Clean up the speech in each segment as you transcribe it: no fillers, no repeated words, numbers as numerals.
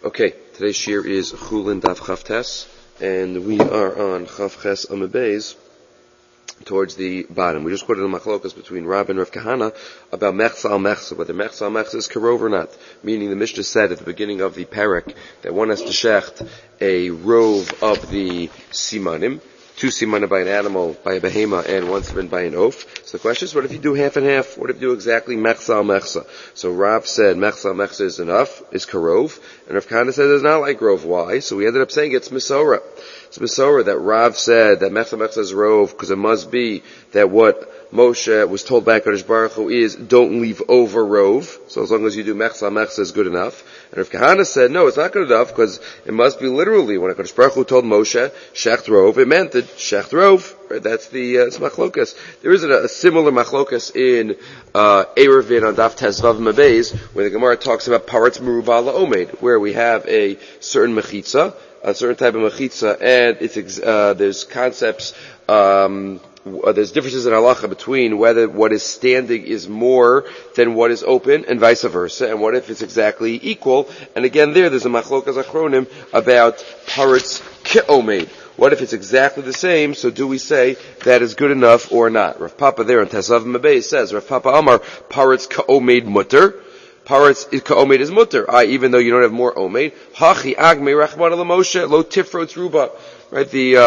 Okay, today's shir is Chulin Daf Chavtes, and we are on Chavches Amabez towards the bottom. We just quoted a machlokas between Rab and Rav Kahana about Mechza al Mechza, whether Mechza al Mechza is karov or not. Meaning the Mishnah said at the beginning of the parak that one has to shecht a rove of the simanim, 2 simanim by an animal, by a behema, and 1 siman by an oaf. So the question is, what if you do half and half? What if you do exactly Mechza al Mechza? So Rav said Mechza al Mechza is enough, is karov, and Rav Kahana said it's not like rove. Why? So we ended up saying it's Misora. It's Misora that Rav said that Mechza al Mechza is rove, because it must be that what Moshe was told by HaKadosh Baruch Hu is, don't leave over rove. So as long as you do Mechza al Mechza is good enough. And Rav Kahana said, no, it's not good enough, because it must be literally, when HaKadosh Baruch Hu told Moshe, Shecht rove, it meant that Shecht rove. Right? That's the, it's machlokas. There is a similar machlokas in, Erevin on Daf Tezvav Mabez, where the Gemara talks about Paretz Meruba La'omed, where we have a certain mechitza, a certain type of mechitza, and it's, there's concepts, there's differences in halacha between whether what is standing is more than what is open and vice versa, and what if it's exactly equal. And again there's a machlokas achronim about paretz ke'omed. What if it's exactly the same? So do we say that is good enough or not? Rav Papa there in Tesav Mabei says, Rav Papa Amar, paretz ke'omed mutter. Paretz ka'omed is mutter. Even though you don't have more omed. Hachi agme rachman ala Moshe lo tifrotz ruba. Right,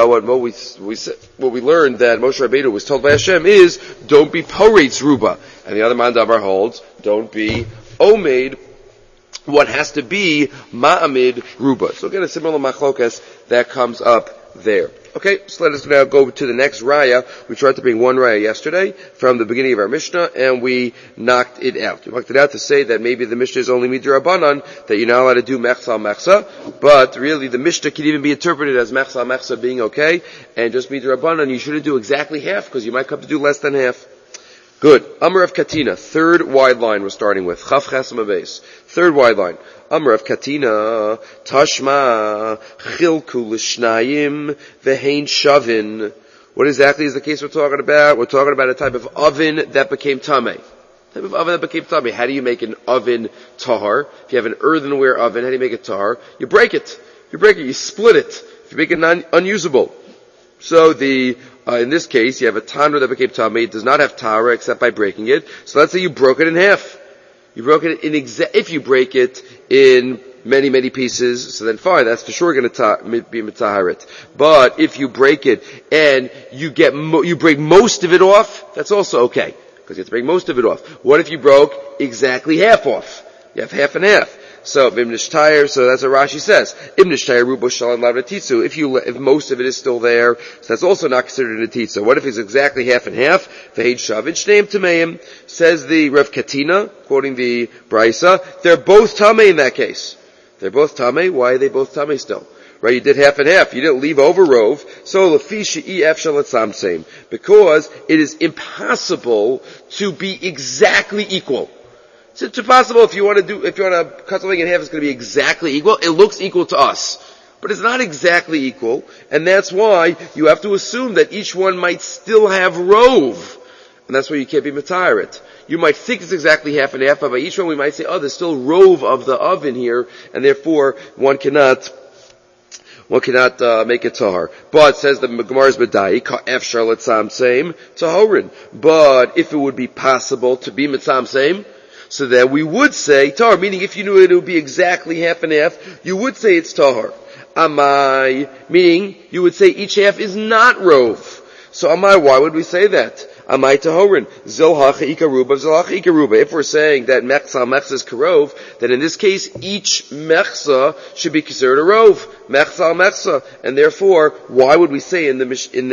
what we learned that Moshe Rabbeinu was told by Hashem is, don't be poretz ruba. And the other mandavar holds, don't be omed. What has to be ma'amid ruba. So again, a similar machlokas that comes up there. Okay, so let us now go to the next raya. We tried to bring one raya yesterday from the beginning of our Mishnah, and we knocked it out. We knocked it out to say that maybe the Mishnah is only midrabanan, that you're not allowed to do mechza al mechza, but really the Mishnah can even be interpreted as mechza al mechza being okay, and just midrabanan, you shouldn't do exactly half, because you might come to do less than half. Good. Amar of Katina, third wide line we're starting with. Chaf chesam abeis. Third wide line. Amar of Katina, Tashma, Chilku l'shnayim, vehein shavin. What exactly is the case we're talking about? We're talking about a type of oven that became tameh. Type of oven that became tameh. How do you make an oven tahar? If you have an earthenware oven, how do you make it tahar? You break it. You split it. If you make it unusable. So in this case, you have a tanur that became tameh. It does not have tahara except by breaking it. So let's say you broke it in half. You broke it if you break it in many, many pieces, so then fine, that's for sure going to be mitaharit. But if you break it and you break most of it off, that's also okay, because you have to break most of it off. What if you broke exactly half off? You have half and half. So, so that's what Rashi says. If most of it is still there, so that's also not considered a titza. What if it's exactly half and half? Says the Rav Katina, quoting the Brisa, they're both tamei in that case. They're both tamei. Why are they both tamei still? Right, you did half and half. You didn't leave over rove. So, because it is impossible to be exactly equal. It's impossible if you want to cut something in half, it's going to be exactly equal. It looks equal to us. But it's not exactly equal, and that's why you have to assume that each one might still have rove. And that's why you can't be matayirit. You might think it's exactly half and half, but by each one we might say, there's still rove of the oven here, and therefore one cannot make it tahar. But says the Gemara's Badai, ka'ef charlotte sam same tahorin. But if it would be possible to be mitzam same, so that we would say tahar, meaning if you knew it would be exactly half and half, you would say it's tahar. Amai, meaning you would say each half is not rove. So amai, why would we say that? Amai tahorin, zilhacha ikaruba. If we're saying that mechza is karov, then in this case each mechza should be considered a rove. Mechza, and therefore, why would we say in that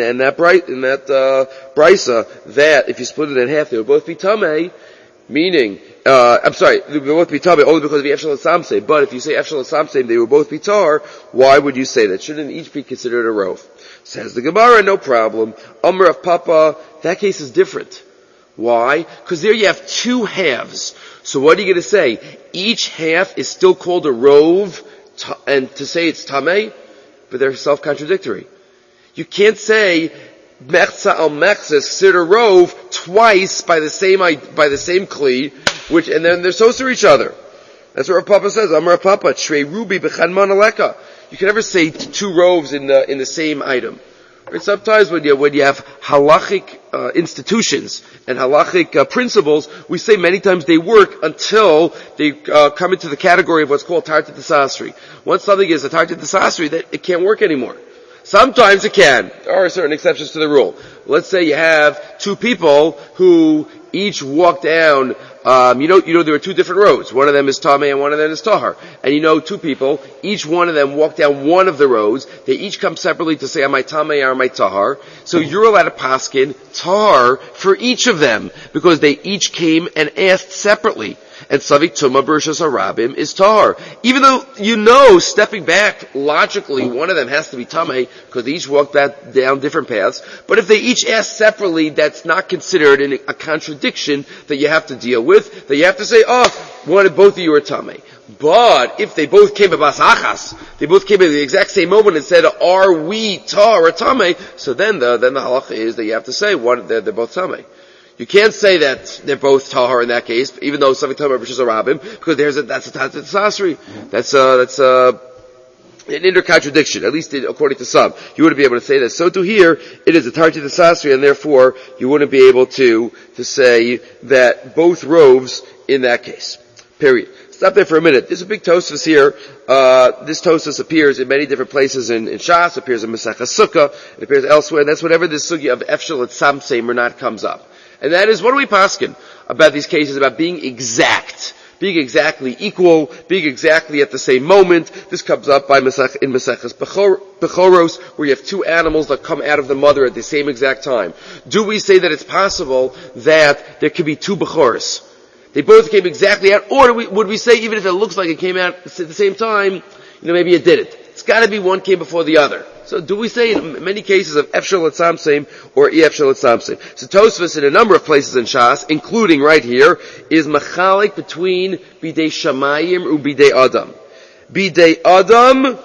brisa that if you split it in half, they would both be tamei? Meaning, they would both be tamei only because of the Efshel Samsei. But if you say Efshel Samsei, they would both be tar. Why would you say that? Shouldn't each be considered a rove? Says the Gemara, no problem. Amr of Papa, that case is different. Why? Because there you have 2 halves. So what are you going to say? Each half is still called a rove, and to say it's tamei, but they're self-contradictory. You can't say Mechza al Mechza is considered rove twice by the same kli, and then they're supposed to each other. That's what Rav Papa says. Amar Rav Papa, Trei Rubi b'chad manaleka. You can never say two rows in the same item. Right? Sometimes when you have halachic institutions and halachic principles, we say many times they work until they come into the category of what's called tartat desasri. Once something is a tartat desasri, that it can't work anymore. Sometimes it can. There are certain exceptions to the rule. Let's say you have two people who each walk down, there are two different roads. One of them is Tameh and one of them is Tahar. And two people, each one of them walk down one of the roads. They each come separately to say, am I Tameh or am I Tahar? So you're allowed to paskin Tahar for each of them because they each came and asked separately. And Savik Tumah Bershas Harabim is Tahar. Even though, stepping back, logically, one of them has to be Tameh, because they each walked down different paths. But if they each ask separately, that's not considered a contradiction that you have to deal with, that you have to say, both of you are Tameh. But if they both came at Basachas, they both came at the exact same moment and said, are we Tahar or Tameh? So then the halacha is that you have to say, they're both Tameh. You can't say that they're both tahar in that case, even though something tahar versus a rabbim, because that's a tartat desasri. That's an inner contradiction, at least according to some. You wouldn't be able to say that. So to here, it is a tartat desasri, and therefore you wouldn't be able to say that both rows in that case. Period. Stop there for a minute. There's a big Tosfos here. This Tosfos appears in many different places in Shas, appears in Masechah Sukkah, it appears elsewhere, and that's whenever this sugya of Efshel at Samseim or not comes up. And that is, what do we paskin about these cases, about being exact, being exactly equal, being exactly at the same moment? This comes up in Maseches Bechoros, where you have two animals that come out of the mother at the same exact time. Do we say that it's possible that there could be two Bechoros? They both came exactly out, or would we say even if it looks like it came out at the same time, maybe it didn't? It's gotta be one came before the other. So do we say in many cases of Efshel at Samseim or Efshel at Samseim? So Tosfos in a number of places in Shas, including right here, is machalik between Bidei Shamayim or Bidei Adam. Bidei Adam,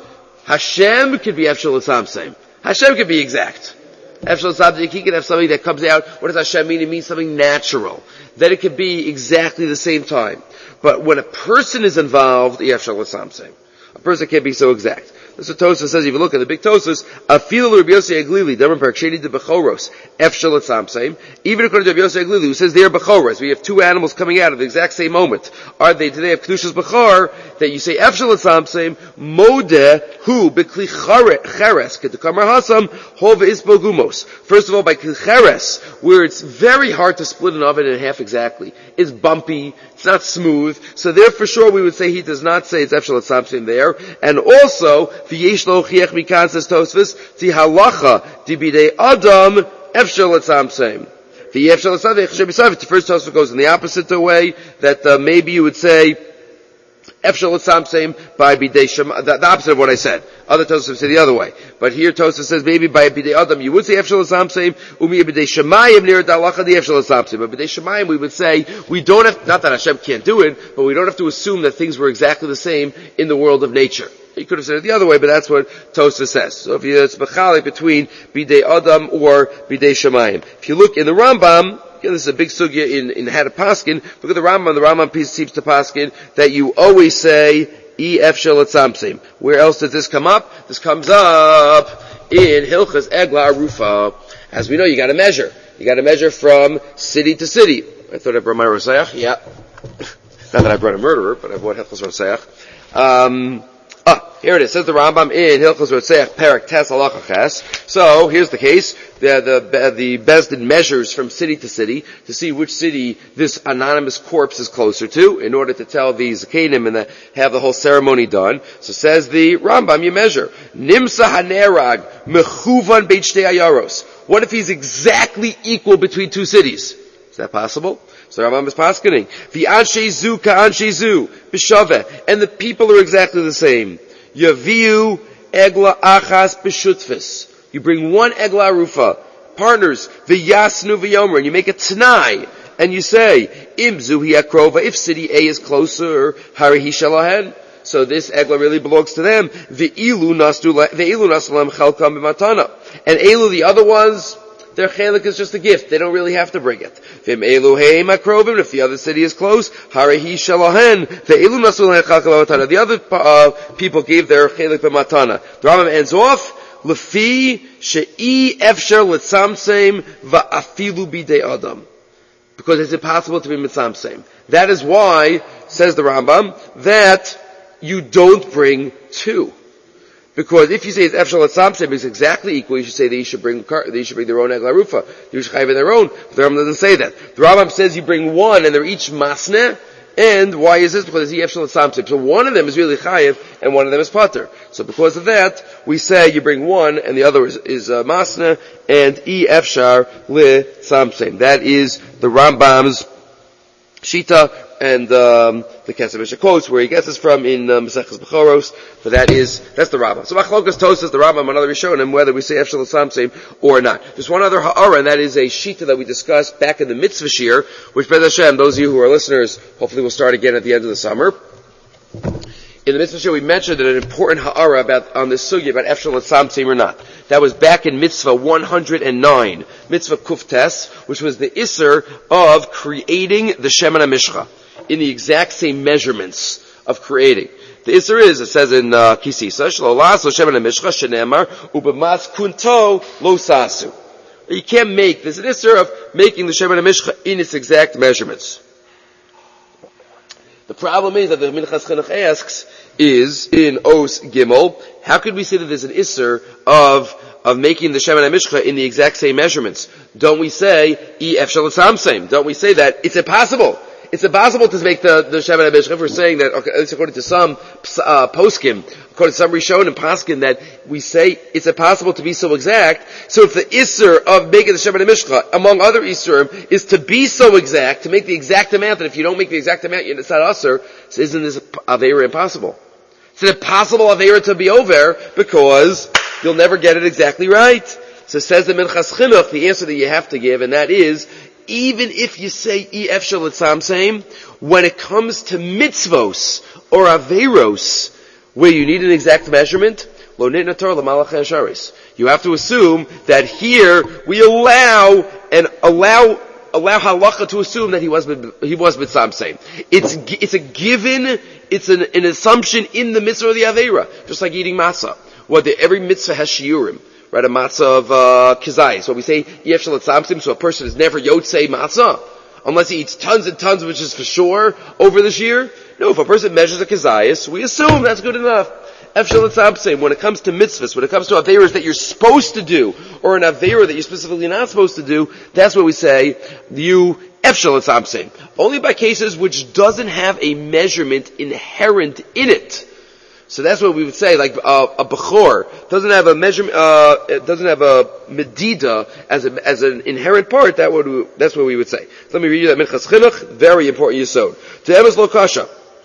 Hashem could be Efshel at Samseim. Hashem could be exact. Efshel at Samseim, he could have something that comes out. What does Hashem mean? It means something natural. That it could be exactly the same time. But when a person is involved, Efshel at Samseim. A person can't be so exact. That's what Tosfos says. If you look at the big Tosfos, Afil Rabbi Yossi Aglili, Demer Perk Sheni de Bechoros, Efshel at Samseim. Even according to Rabbi Yossi Aglili, who says they are Bechoros, we have two animals coming out at the exact same moment. Do they have Kedushas Bechar, that you say Efshel at Samseim, Modeh, hu, Bekli Cheres, Ketukamar Hasam, Hov Isbo Gumos. First of all, by Kli Cheres, where it's very hard to split an oven in half exactly. It's bumpy, it's not smooth, so there for sure we would say he does not say it's Efshel at Samseim there. And also, V'yesh lo chiech mikan, says Tosfos, ti halacha di bidei Adam Efshel at Samseim. The Efshel at Samseim, the first Tosfos goes in the opposite way, that maybe you would say Efshel at Samseim by bidei Shema, the opposite of what I said. Other Tosfos say the other way. But here Tosfos says maybe by bidei Adam you would say Efshel at Samseim, umi bidei Shemayim near Dalacha the Efshel at Samseim. But bidei Shemayim we would say we don't have, not that Hashem can't do it, but we don't have to assume that things were exactly the same in the world of nature. You could have said it the other way, but that's what Tosfos says. So if it's mechalik between bidei Adam or bidei Shemayim. If you look in the Rambam, this is a big sugya in how to paskin. Look at the Rambam. The Rambam piece seems to paskin that you always say Efshel at Samseim. Where else does this come up? This comes up in Hilchas Egla Arufa. As we know, you got to measure. You got to measure from city to city. I thought I brought my Roseach. Yeah, not that I brought a murderer, but I brought Hilchas Roseach. Here it is. Says the Rambam in Hilchos Rotzeach Perek Tes Halacha Ches. So here's the case. The Bezdin measures from city to city to see which city this anonymous corpse is closer to, in order to tell the Zakenim and have the whole ceremony done. So says the Rambam, you measure. Nimsa Hanerag Mechuvan Beit Shtei Ayaros. What if he's exactly equal between two cities? Is that possible? So Rambam is paskening. The Anshe Zu Ka Anshe Zu B'Shaveh. And the people are exactly the same. Yaviu Egla Achas B'Shutfis. You bring one Egla Arufa. Partners. V'Yasnu V'Yomer. And you make a T'nai. And you say, Imzu Hiakrova. If city A is closer, Harihi Shalahen. So this Egla really belongs to them. Ve'ilu Nasu Lem Chalkam B'Matana. And Elu, the other ones, their chelik is just a gift. They don't really have to bring it. V'im elu heim akrovim, if the other city is close, harehi shalohen, ve'elu nasu lehem chalka b'matana. The other people gave their chelik b'matana. The Rambam ends off, Lefi she'i efsher letzamseim va'afilu bidei adam. Because it's impossible to be mitzamseim. That is why, says the Rambam, that you don't bring two. Because if you say it's efshal letzamseim, it's exactly equal, you should say that you should bring their own egla rufa. You should have their own. But the Rambam doesn't say that. The Rambam says you bring one and they're each masneh. And why is this? Because it's efshal letzamseim. So one of them is really chayiv and one of them is pater. So because of that, we say you bring one and the other is masneh and efshar letzamseim. That is the Rambam's shita and the Kesef Mishnah quotes where he gets this from in Maseches Bechoros. But that's the Rambam. So Machlokas Tosas, the Rambam, another Rishonim, whether we say Efshal Samseim or not. There's one other ha'ara, and that is a shita that we discussed back in the Mitzvah Shir, which Bez Hashem, those of you who are listeners, hopefully will start again at the end of the summer. In the Mitzvah Shir, we mentioned an important ha'ara on this sugya about Efshal Samseim or not. That was back in Mitzvah 109, Mitzvah Kuftes, which was the Isser of creating the Shemen HaMishcha in the exact same measurements of creating. The Isser is, it says in Kisisa, Shlo laso Shemen HaMishcha shenemar ubemas kunto lo sasu. You can't make, there's an Isser of making the Shemen HaMishcha in its exact measurements. The problem is that the Minchas Chinuch asks is in Os Gimel, how could we say that there's an Isser of making the Shemen HaMishcha in the exact same measurements? Don't we say, Efshal Samseim? Don't we say that it's impossible? It's impossible to make the Shemen HaMishcha if we're saying that, okay, at least according to some poskim, according to some Rishonim Paskin, that we say it's impossible to be so exact. So if the Isser of making the Shemen HaMishcha, among other Isserim, is to be so exact, to make the exact amount, that if you don't make the exact amount, it's not Isser, so isn't this Aveira impossible? It's an impossible Aveira to be over, because you'll never get it exactly right. So says the Minchas Chinuch, the answer that you have to give, and that is, even if you say Efshal Samseim, when it comes to mitzvos or Aveiros, where you need an exact measurement, Lo nitna Torah l'malach ha'asharis. You have to assume that here we allow halacha to assume that he was mitzamseim. It's a given, it's an assumption in the mitzvah of the Aveira, just like eating matzah. Every mitzvah has shiurim. Right, a matzah of kizayis. So we say yefshel etzamsim, so a person is never yotzei matzah unless he eats tons and tons, which is for sure over this year. No, if a person measures a kizayis, we assume that's good enough. Efshel etzamsim, when it comes to mitzvahs, when it comes to aveiros that you're supposed to do, or an aveira that you're specifically not supposed to do, that's what we say you efshel etzamsim. Only by cases which doesn't have a measurement inherent in it. So that's what we would say, like a bechor doesn't have a measurement, it doesn't have a medida as an inherent part. That's what we would say. So let me read you that Minchas Chinuch, very important yesod. To emes lo kasha.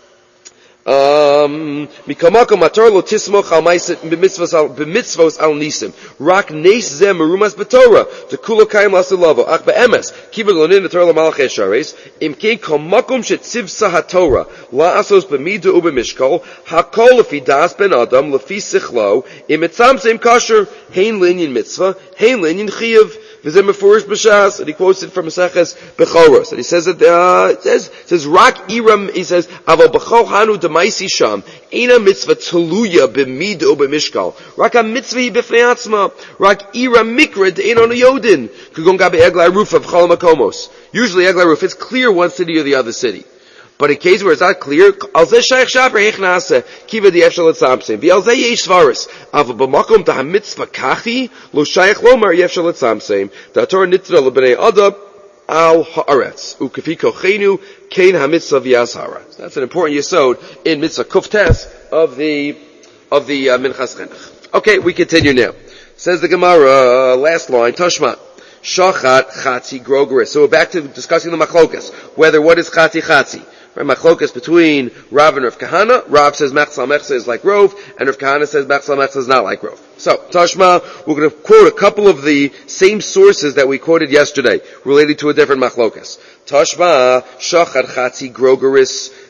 Mikamako matar lo tismoch al b'mitzvos al nisim. Rak neis zem merumas b'torah. To kulo kaim lasilavo. Ach be'emes. Kiva lo nin Torah l'malach eshares. Im kein kamakom shetzivsa haTorah. La'asos b'midah u'b'mishkol. Hakol lefi das ben adam. Lefi sichlo. Im etzamseim kasher. Hein linyin mitzvah. Hein linyin chiyav. And he quotes it from Maseches Bechoros. And he says that it says Rak Iram. He says Avo Bechol Hanu Demaisi Sham Eina Mitzvah Toluya B'Mid O B'Mishkal Rak a Mitzvah B'Fnei Atzma Rak Iram Mikra De'enon Yodin Kugon Gabe Egla Roof of Chol Makomos. Usually Egla Roof, it's clear one city or the other city. But in case where it's not clear, al zeh shaykh shaper hechnase kiva di efshal etzamseim. Bi al zeh yesh svaris. Av b'makom ta hamitzvah kachi lo shaykh lomar yefshal etzamseim. Da Torah nitra lebnei adam al haaretz ukefi kochenu kein hamitzvah v'yas. That's an important yesod in mitzvah kuftes of the Minchas Chinuch. Okay, we continue now. Says the Gemara, last line, Tashma. Shachat chatzi grogeris. So we're back to discussing the machlokas. What is chatzi? Right, machlokas between Rav and Rav Kahana. Rav says mechsal mechsa is like Rov, and Rav Kahana says mechsal mechsa is not like Rov. So, Tashma, we're going to quote a couple of the same sources that we quoted yesterday, related to a different machlokas. Tashma, shachar chatzi grogeris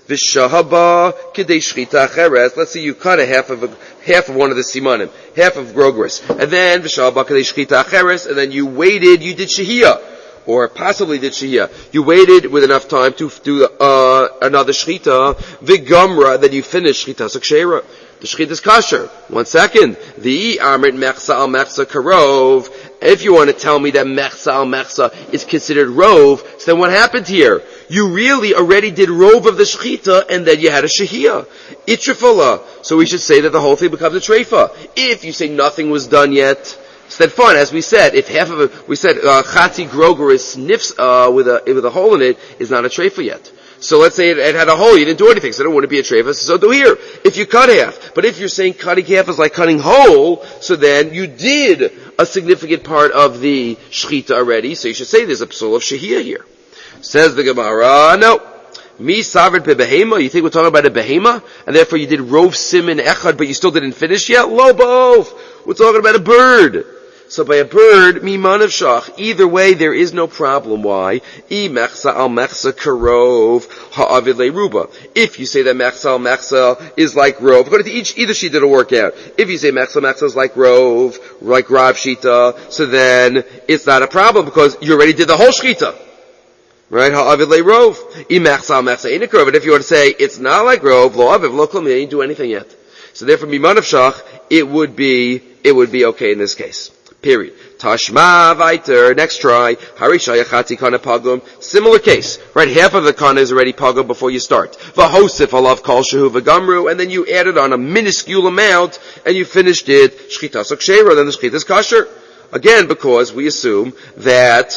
V'shahaba k'dei shchita acheres. Let's say you cut half of one of the simanim, half of grogris, and then v'shahaba k'dei shchita acheres, and then you waited, you did shehiyah, or possibly did shehiyah. You waited with enough time to do another shchita, v'gamra, then you finish shchita sakshera. The shchita is kosher. 1 second. The amrit mechsa al mechsa karov. If you want to tell me that mechsa al mechsa is considered rov, so then what happened here? You really already did rov of the shchita, and then you had a shehiyah. Itrifala. So we should say that the whole thing becomes a treifa. If you say nothing was done yet, so then fine. As we said, if half of it, we said chatzi grogeris sniffs with a hole in it, is not a treifa yet. So let's say it had a hole, you didn't do anything, so it wouldn't be a treifa, so do here. If you cut half. But if you're saying cutting half is like cutting whole, so then you did a significant part of the shchita already, so you should say there's a psul of shehiyah here. Says the Gemara, no. Mi savrit behema, you think we're talking about a behema? And therefore you did rov simin echad, but you still didn't finish yet? Lo bov! We're talking about a bird. So by a bird, miman of shach. Either way, there is no problem. Why? I mechsa al mechsa karov ha'avid le'ruba. If you say that mechsa al mechsa is like rov, according to either sheet it'll work out. If you say mechsa mechsa is like rov, like rav shita, so then it's not a problem because you already did the whole shchita. Right? Ha'avid le'rov. I mechsa al mechsa ain't a karov. But if you want to say it's not like rov, lo aviv, lo klam, you didn't do anything yet. So therefore, miman of shach, it would be okay in this case. Period. Tashma vayter. Next try. Harisha yachati kana pagum. Similar case. Right? Half of the kana is already pagum before you start. V'hosif alav kol shehu v'gamru. And then you added on a minuscule amount and you finished it. Shchita sakshera. Then the shchita is kosher. Again, because we assume that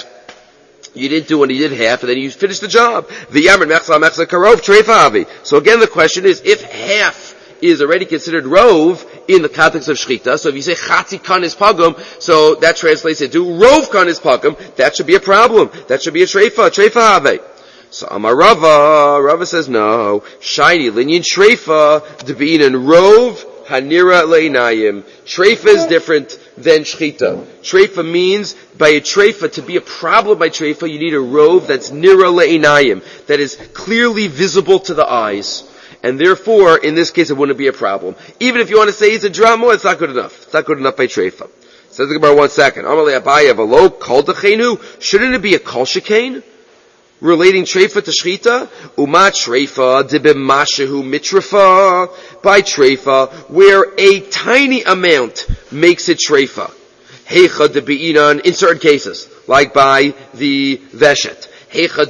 you didn't do when you did half and then you finished the job. V'yamr mechsa mechsa karov treifa avi. So again, the question is, if half is already considered rov in the context of shchita. So if you say chatzi kan is pagum, so that translates into rov kan is pagum, that should be a problem. That should be a treifa have. So Amar Rava says no. Shiny linyan treifa debin and rov hanira leinayim. Treifa is different than shchita. Treifa means by a treifa, to be a problem by treifa, you need a rov that's nira leinayim, that is clearly visible to the eyes. And therefore, in this case, it wouldn't be a problem. Even if you want to say it's a drama, it's not good enough. It's not good enough by treifa. Says the Gemara 1 second. Amalei Abaye v'lo kol dechenu. Shouldn't it be a kol shekain? Relating treifa to shchita? Uma treifa deb'mashehu mitrafa. By treifa, where a tiny amount makes it treifa. Heicha debe'inan, in certain cases, like by the veshet. In the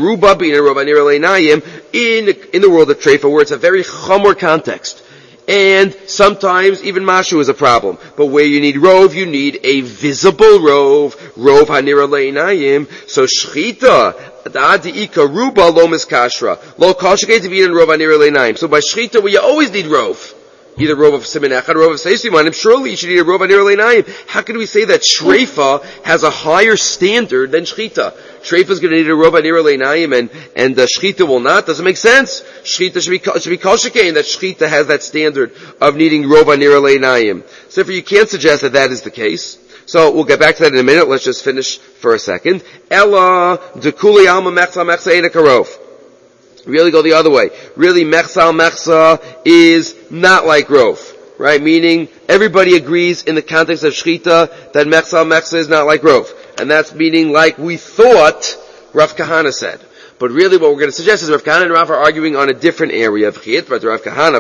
world of treifa, where it's a very chamor context. And sometimes even mashu is a problem. But where you need rov, you need a visible rov hanira le'inayim. So shchita, da'adi'ika ruba lo miskashra. Lo kashke devi'in rov hanira le'inayim. So by shchita, where you always need rov, either rov of simin echad, rov of seisimanim, surely you should need a rov hanira le'inayim. How can we say that treifa has a higher standard than shchita? Treifa is going to need a rov hanira le'inayim and the shchita will not. Doesn't make sense. Shchita should be kol shekain, that shchita has that standard of needing rov hanira le'inayim. So therefore you can't suggest that is the case. So we'll get back to that in a minute. Let's just finish for a second. Ella dekuli alma mechsa mechsa ena karov. Really go the other way. Really mechsa al mechsa is not like rov. Right? Meaning everybody agrees in the context of shchita that mechsa al mechsa is not like rov. And that's meaning like we thought Rav Kahana said. But really what we're going to suggest is Rav Kahana and Rav are arguing on a different area of chit, but Rav Kahana,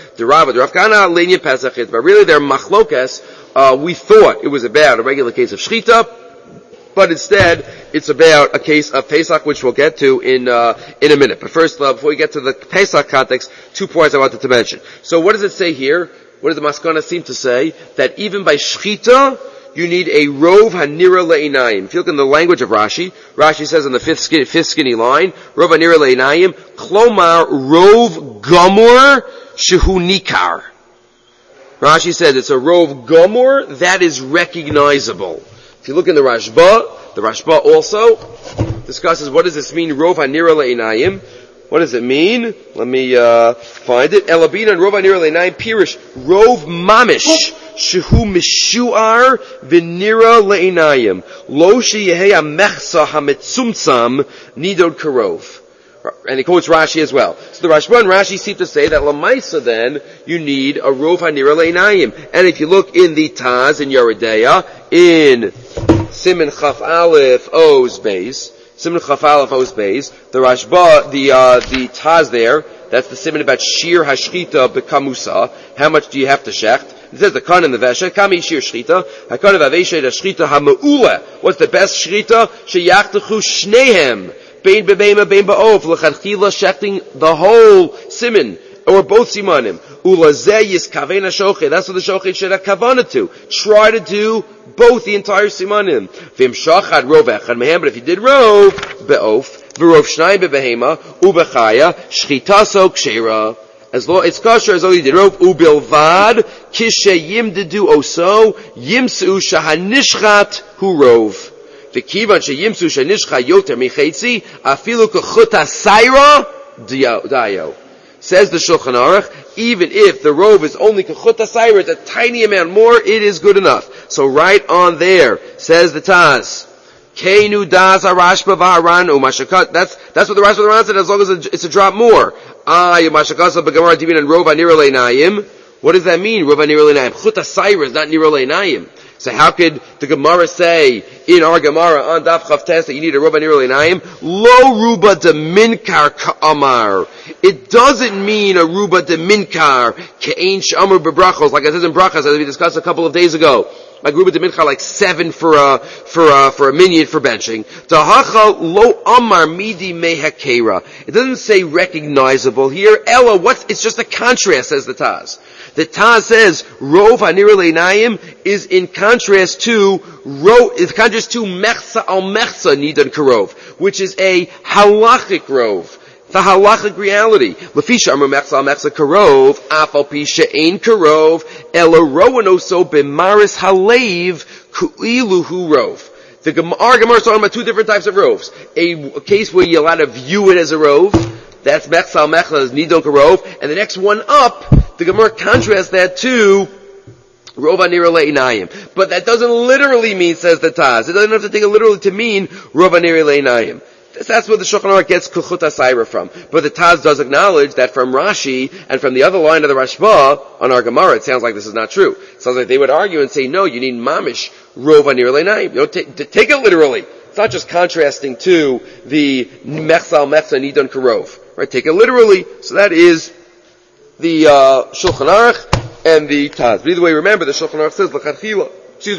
lenyan pesach chit, but really they're machlokas. We thought it was about a regular case of shchita, but instead it's about a case of Pesach, which we'll get to in a minute. But first, before we get to the Pesach context, 2 points I wanted to mention. So what does it say here? What does the Maskana seem to say? That even by shchita, you need a rov hanira le'inayim. If you look in the language of Rashi says in the fifth skinny line, rov hanira le'inayim, klomar rov gamor shehu nikar. Rashi says it's a rov gamor that is recognizable. If you look in the Rashba also discusses what does this mean, rov hanira le'inayim. What does it mean? Let me find it. Elabina and rov hanira le'inayim pirish rov mamish shehu mishuar v'nira le'inayim lo sheyehei hamechsa hamitzumtzam nidod karov. And he quotes Rashi as well. So the Rashba and Rashi seem to say that Lamaisa then, you need a Rov HaNira Leinayim. And if you look in the Taz in Yeridea, in Siman Chaf Aleph Oz Beis, the Rashba, the Taz there, that's the Siman about Shir Hashchita B'Kamusa, how much do you have to shecht? It says the kan and the veshet, kami shir shrita, hakan of aveshet shrita ha'me'ula. What's the best shrita? Sheyachtachu shnehem, bein bebeima, bein ba'of, l'chadchila shechting the whole siman, or both simanim. Ulazeh yiskavena shochet, that's what the shochet should have kavana to. Try to do both the entire simanim. Vim shachad rov echad mehem, but if you did rov, be'of, v'rov shnayim bebehema, ubechaya, shchitaso kshera. As long it's kosher as though you did rov ubilvad kishe yimdedu oso yimsu shahanishchat hu rov v'kivan sheyimsu shahanishchat yoter michetzi afilu kachuta saira dayo. Says the Shulchan Aruch, even if the rov is only kachuta saira, it's a tiny amount more, it is good enough. So right on there, says the Taz. Keinu das arashba v'haran u'mashakat. That's what the Rashba Ran said. As long as it's a drop more. Mashakasa b'gamara divin and rov hanira leinayim. What does that mean? Rov hanira leinayim. Chuta saira is not nira leinayim. So how could the Gemara say in our Gemara on Daf Chavtes that you need a rov hanira leinayim? Lo ruba de minkar ka'amar. It doesn't mean a ruba de minkar ke'ein she'amar bebrachos, like it says in brachas, as we discussed a couple of days ago. Like ruba de mincha, like 7 for a minion for benching. Tahacha lo amar midi mehakera. It doesn't say recognizable here. Ella, it's just a contrast, says the Taz. The Taz says rov hanira leinayim is in contrast to mechsa al mechsa nidan karov, which is a halachic rov. The halachic reality. Lefisha amar mechsa al mechsa karov, afal pisha ein karov, ela roanoso b'maris halev ku'ilu hu rov. The Gemara is talking about two different types of rovs. A case where you're allowed to view it as a rov, that's mechsa al mechsa, is nidon karov, and the next one up, the Gemara contrasts that to rov hanira leinayim. But that doesn't literally mean, says the Taz. It doesn't have to take it literally to mean rov hanira leinayim. That's where the Shulchan Aruch gets kuchut asayra from. But the Taz does acknowledge that from Rashi and from the other line of the Rashba on our Gemara, it sounds like this is not true. It sounds like they would argue and say, no, you need mamish rov hanira leinayim. You don't take it literally. It's not just contrasting to the mechsa al mechsa nidon karov. Right? Take it literally. So that is the Shulchan Aruch and the Taz. But either way, remember the Shulchan Aruch says l'chadchila,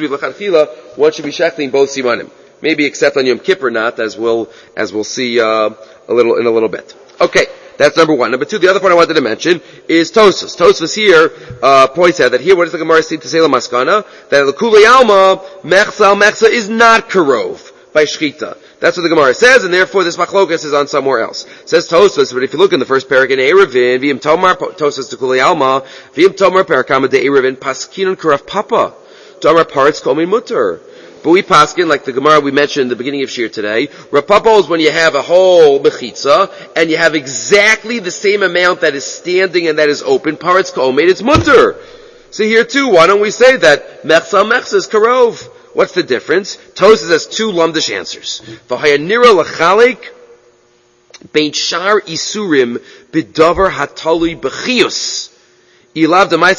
one should be shechting both simanim. Maybe except on Yom Kippur not, as we'll see in a little bit. Okay, that's number one. Number two, the other point I wanted to mention is Tosfos. Tosfos here points out that here, what does the Gemara say to say l'maskana? That l'kulei alma mechsa al mechsa is not karov by shchita. That's what the Gemara says, and therefore this machlokas is on somewhere else. Says Tosfos, but if you look in the first parak in Eruvin, v'im tomar Tosfos to kulei alma, v'im tomar parakama de Eruvin paskinun karav papa, tomar parts komin mutter. But we paskin, like the Gemara we mentioned in the beginning of Shir today, Rav Papa is when you have a whole mechitza, and you have exactly the same amount that is standing and that is open, paretz ka'omed, it's mutter. So here too, why don't we say that mechsa mechsa is karov? What's the difference? Tosfos has two lumdish answers. V'hayanira l'chalik, bein shar isurim, b'davar hatali b'chius. I would have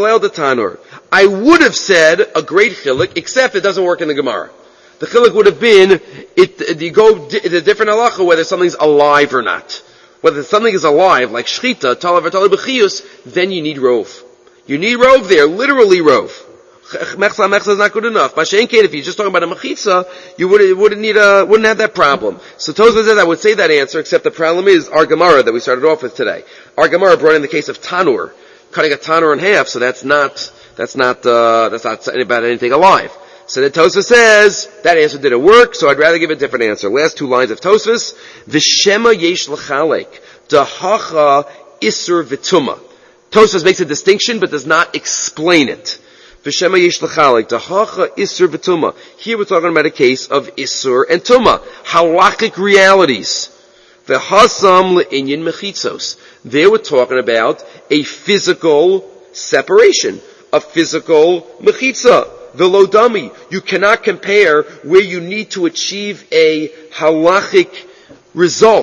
said a great chiluk, except it doesn't work in the Gemara. The chiluk would have been, you go the different halacha whether something's alive or not. Whether something is alive, like shchita, talav or talav b'chiyus, then you need rov. You need rov there, literally rov. Mechsa is not good enough. Mashenkein, if you're just talking about a mechitza, you wouldn't have that problem. So Tosfos says I would say that answer, except the problem is our Gemara that we started off with today. Our Gemara brought in the case of tanur. Cutting a tanur in half, so that's not about anything alive. So the Tosfos says, that answer didn't work, so I'd rather give a different answer. Last two lines of Tosfos, V'shema yesh l'chalek, dahacha isur v'tuma. Tosfos makes a distinction, but does not explain it. V'shema yesh l'chalek, dahacha isur v'tuma. Here we're talking about a case of isur and tuma. Halachic realities. V'hasam le'inyan mechitzos. They were talking about a physical separation, a physical mechitza, the lodami. You cannot compare where you need to achieve a halachic result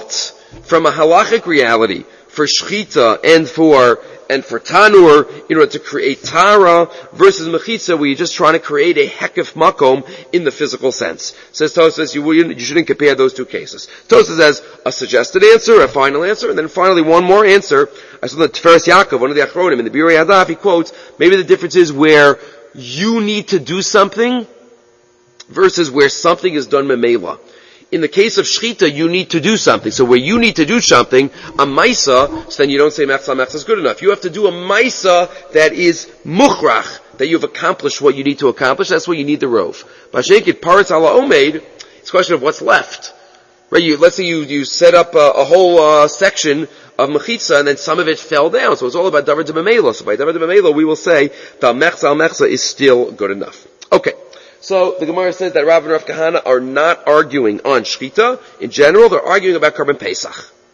from a halachic reality for shchita and for tanur in order to create tara versus mechitza where you're just trying to create a hekef makom in the physical sense. Says Tosfos, you shouldn't compare those two cases. Tosfos has a suggested answer, a final answer, and then finally one more answer. I saw the Tiferes Yaakov, one of the Achronim, in the Birei Hadaf, he quotes, maybe the difference is where you need to do something versus where something is done memela. In the case of shchita, you need to do something. So where you need to do something, a maisa, so then you don't say mechsa is good enough. You have to do a maisa that is muchrach, that you've accomplished what you need to accomplish. That's where you need the rov. B'ashenkit paritz ala omeid, it's a question of what's left. Right? Let's say you set up a whole section of mechitza, and then some of it fell down. So it's all about davar de memela. So by davar de memela, we will say the mechsa is still good enough. Okay. So the Gemara says that Rav and Rav Kahana are not arguing on shchita. In general, they're arguing about Karban Pesach.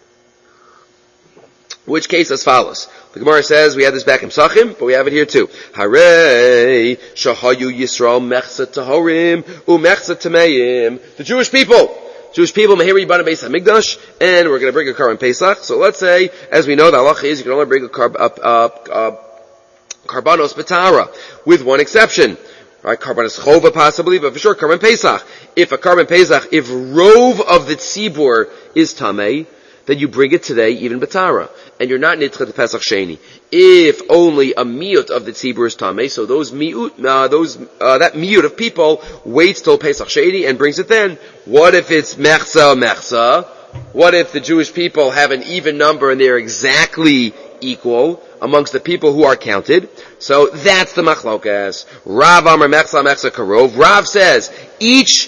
Which case as follows. The Gemara says, we had this back in Psachim, but we have it here too. Harei shahayu Yisrael mechza tahorim umechza tameim. The Jewish people, Meheri Bana Beis HaMikdash, and we're going to bring a Karban Pesach. So let's say, as we know, the halacha is you can only bring a Karbanos Betara, with one exception. Right, Karbanos Chova possibly, but for sure Karban Pesach. If rov of the tzibur is tamei, then you bring it today even betara, and you're not nitcha to Pesach Sheni. If only a miut of the tzibur is tamei, so that miut of people waits till Pesach Sheni and brings it then. What if it's mechza? What if the Jewish people have an even number and they're exactly equal amongst the people who are counted? So that's the machlokas. Rav Amar mechza karov. Rav says each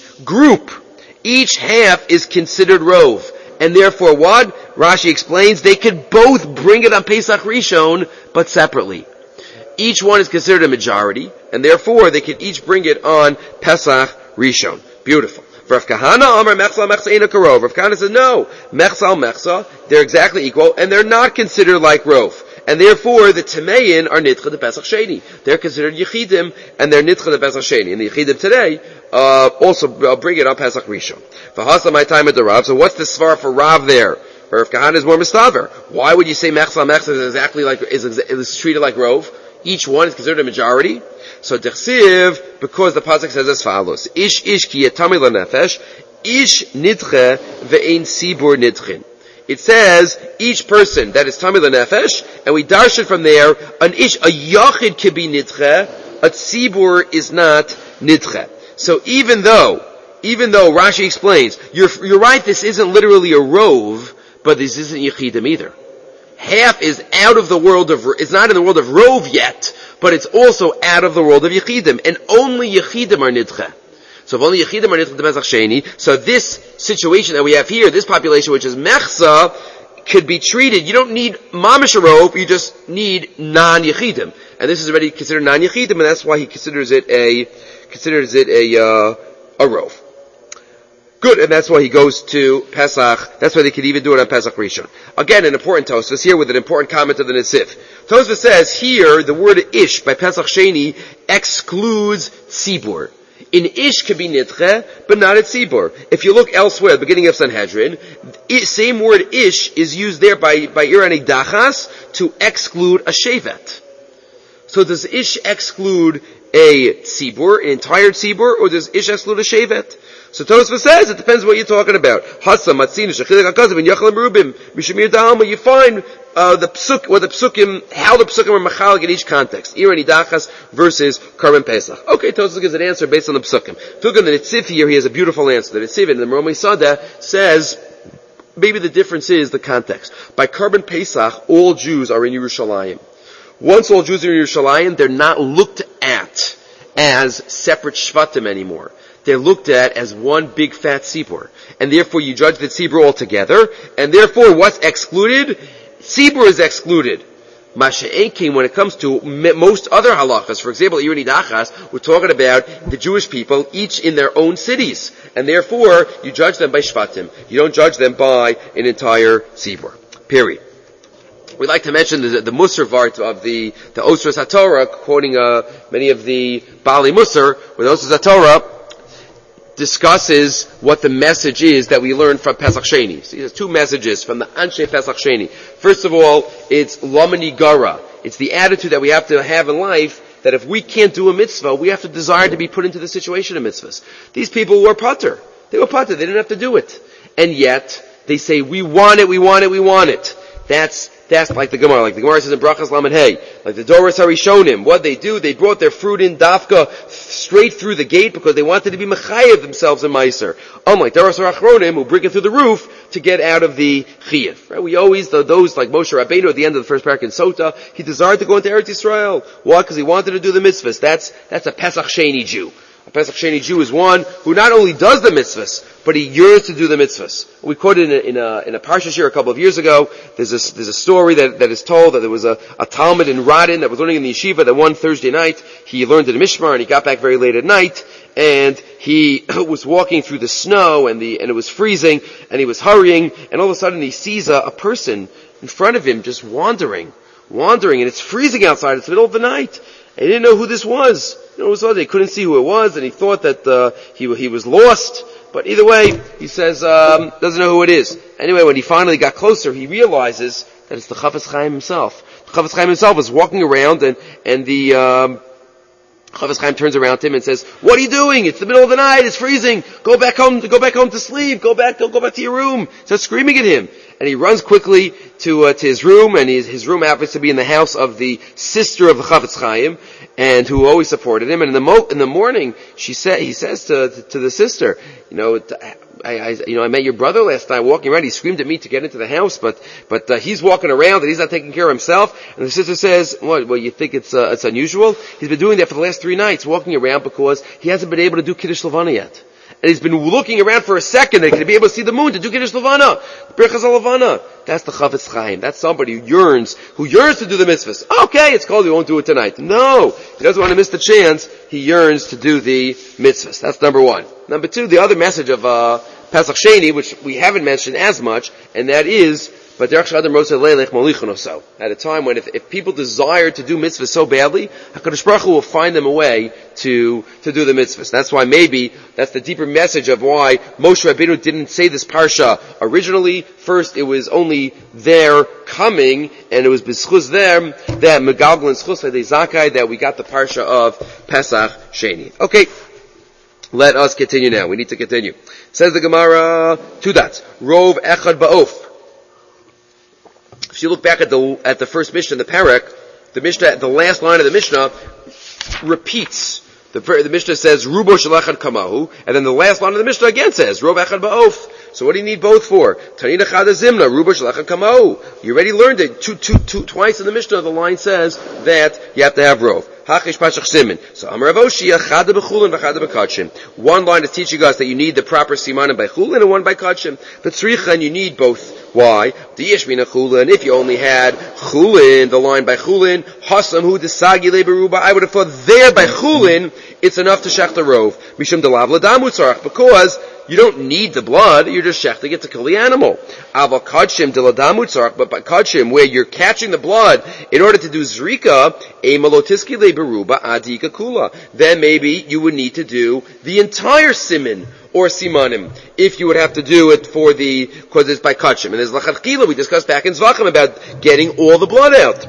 half is considered rov. And therefore what? Rashi explains they could both bring it on Pesach Rishon, but separately. Each one is considered a majority, and therefore they could each bring it on Pesach Rishon. Beautiful. Rav Kahana Amar mechza eina karov. Rav Kahana says no, mechza, they're exactly equal, and they're not considered like rov. And therefore, the Tamein are Nitcha de Pesach Sheni. They're considered Yechidim, and they're Nitcha de Pesach Sheni. And the Yechidim today, also bring it on Pesach Rishon. V'hasa my time at the Rav. So what's the svara for Rav there? Or if Kahana is more mistaver. Why would you say mechza is exactly like, is treated like rov? Each one is considered a majority. So Dechsiv, because the pasuk says as follows: Ish ki yetami lanefesh, ish nitche ve'ein sibur nitchin. It says each person that is tamei lanefesh, and we darshan from there a yachid can be nitche, a tzibur is not nitche. So even though Rashi explains, you're right, this isn't literally a rov, but this isn't yechidim either. Half is out of the world it's not in the world of rov yet, but it's also out of the world of yechidim, and only yechidim are nitche. So if only Yechidim are Nitcha to Pesach Sheni, so this situation that we have here, this population which is Mechza, could be treated, you don't need Mamish Rov, you just need non-Yechidim. And this is already considered non-Yechidim, and that's why he considers it a Rov. Good, and that's why he goes to Pesach, that's why they could even do it on Pesach Rishon. Again, an important Tosfos here with an important comment of the Nitzif. Tosfos says here, the word Ish by Pesach Sheni excludes Tzibur. In Ish could be Nitche, but not at Tzibur. If you look elsewhere, beginning of Sanhedrin, same word Ish is used there by Irani Dachas to exclude a Shevet. So does Ish exclude a Tzibur, an entire Tzibur, or does Ish exclude a Shevet? So Tosfos says, it depends what you're talking about. Hasa, Matzina, Shechilek HaKazav, and Yachal Merubim, Mishmir Da'alma, you find how the psukim are machalik in each context. Irani Dachas versus Karban Pesach. Okay, Tosfos gives an answer based on the psukim. Look at the Nitzif here, he has a beautiful answer. The Nitzif in the Romi Sada says, maybe the difference is the context. By Karban Pesach, all Jews are in Yerushalayim. Once all Jews are in Yerushalayim, they're not looked at as separate Shvatim anymore. They're looked at as one big fat tzibur. And therefore you judge the tzibur altogether, and therefore what's excluded? Tzibur is excluded. Masha'enkin, when it comes to most other halachas, for example, Irani Dachas, we're talking about the Jewish people, each in their own cities. And therefore, you judge them by Shvatim. You don't judge them by an entire tzibur. Period. We'd like to mention the Musar Vart of the Osras HaTorah, quoting many of the Bali Musar, with Osras HaTorah, discusses what the message is that we learned from Pesach Sheni. So there's two messages from the Anshe Pesach Sheni. First of all, it's Lamani Gara. It's the attitude that we have to have in life that if we can't do a mitzvah, we have to desire to be put into the situation of mitzvahs. These people were patur. They were patur. They didn't have to do it. And yet, they say, we want it, we want it, we want it. That's like the Gemara. Like the Gemara says in Brachas Lamed Hey. Like the Doros Harishonim. What they do, they brought their fruit in Dafka straight through the gate because they wanted to be Mechayev themselves in Meiser. Unlike Doros Harachronim, who bring it through the roof to get out of the Chiyuv. Right? We always, those like Moshe Rabbeinu at the end of the first parak in Sota, he desired to go into Eretz Yisrael. Why? Because he wanted to do the mitzvahs. That's a Pesach Sheni Jew. A Pesach Sheni Jew is one who not only does the mitzvahs, but he yearns to do the mitzvahs. We quoted in a Parsha here a couple of years ago. There's a story that is told that there was a Talmud in Radin that was learning in the yeshiva that one Thursday night he learned in Mishmar and he got back very late at night and he was walking through the snow and it was freezing and he was hurrying and all of a sudden he sees a person in front of him just wandering and it's freezing outside. It's the middle of the night. And he didn't know who this was. They couldn't see who it was, and he thought that he was lost. But either way, he says doesn't know who it is. Anyway, when he finally got closer, he realizes that it's the Chafetz Chaim himself. The Chafetz Chaim himself was walking around, and the Chafetz Chaim turns around to him and says, "What are you doing? It's the middle of the night. It's freezing. Go back home to sleep. Go back to your room." Starts screaming at him, and he runs quickly to his room, and his room happens to be in the house of the sister of the Chafetz Chaim, and who always supported him. And in the morning, he says to the sister, I met your brother last night walking around. He screamed at me to get into the house, but he's walking around and he's not taking care of himself. And the sister says, "What? Well, you think it's unusual? He's been doing that for the last 3 nights, walking around because he hasn't been able to do Kiddush Levana yet." And he's been looking around for a second and can be able to see the moon to do Kiddush Levana. Birchas Levana. That's the Chafetz Chaim. That's somebody who yearns to do the mitzvahs. Okay, it's called, we won't do it tonight. No! He doesn't want to miss the chance. He yearns to do the mitzvahs. That's number one. Number two, the other message of Pesach Sheni, which we haven't mentioned as much, and that is, at a time when if people desire to do mitzvahs so badly, HaKadosh Baruch Hu will find them a way to do the mitzvahs. That's why maybe that's the deeper message of why Moshe Rabbeinu didn't say this parsha originally. First, it was only their coming, and it was b'schus them that Megalgal and Schus V'dei Zakai that we got the parsha of Pesach Sheni. Okay. Let us continue now. We need to continue. Says the Gemara, 2 dots. Rov Echad Ba'of. If you look back at the first Mishnah in the Parak, the last line of the Mishnah repeats. The Mishnah says, Rubo Shalachad Kamahu, and then the last line of the Mishnah again says, Rov Echad Ba'of. So what do you need both for? Tanina Chada Zimna, Rubo Shalachad Kamahu. You already learned it. Twice in the Mishnah, the line says that you have to have Rov. Hachish Pashach Siman. So Amar Rav Oshia, Chada B'chulin v'Chada B'Kachim. One line is teaching us that you need the proper Simanim by Chulin and one by Kachim. But Tzricha, you need both. Why? Diyesh Mina Chulin. If you only had Chulin, the line by Chulin, Hasam Hu Desagi Le Beruba, I would have thought there by Chulin, it's enough to shech the rov. Mishum Delav L'Dam Utzarach, because you don't need the blood, you're just shechting it to kill the animal. Aval Kachim Deladam Utzarach, but by Kachim, where you're catching the blood in order to do Zrika, a Malotiski Le Beruba Adika Kula. Then maybe you would need to do the entire Siman, or Simanim, if you would have to do it because it's by Kachim. And there's Lachatchila, we discussed back in Zvachim about getting all the blood out.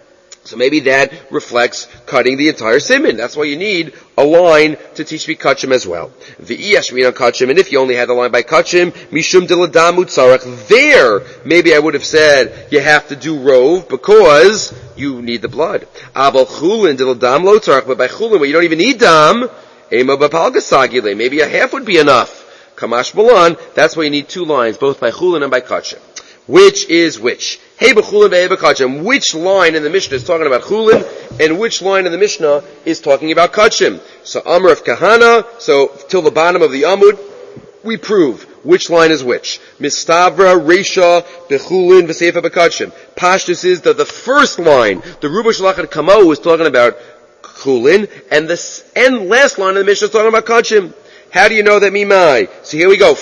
So maybe that reflects cutting the entire siman. That's why you need a line to teach me Kachim as well. V'iyashmin Kachim, and if you only had the line by Kachim, Mishum Diladam Utzarach, there, maybe I would have said you have to do Rov because you need the blood. Aval Chulin Diladam Lotzarach, but by Chulin, where you don't even need Dam, Ema Bapalgasagile, maybe a half would be enough. Kamash Malan, that's why you need 2 lines, both by Chulin and by Kachim. Which is which? Hey b'chulin ve'hei b'kachim. Which line in the Mishnah is talking about chulin, and which line in the Mishnah is talking about kachim? So Amar of Kahana, so till the bottom of the Amud, we prove which line is which. Mistavra, Reisha, b'chulin, v'seifa b'kachim. Pashtus is that the first line, the Ruba Shalachad Kamau, is talking about chulin, and the last line of the Mishnah is talking about kachim. How do you know that mimai? So here we go.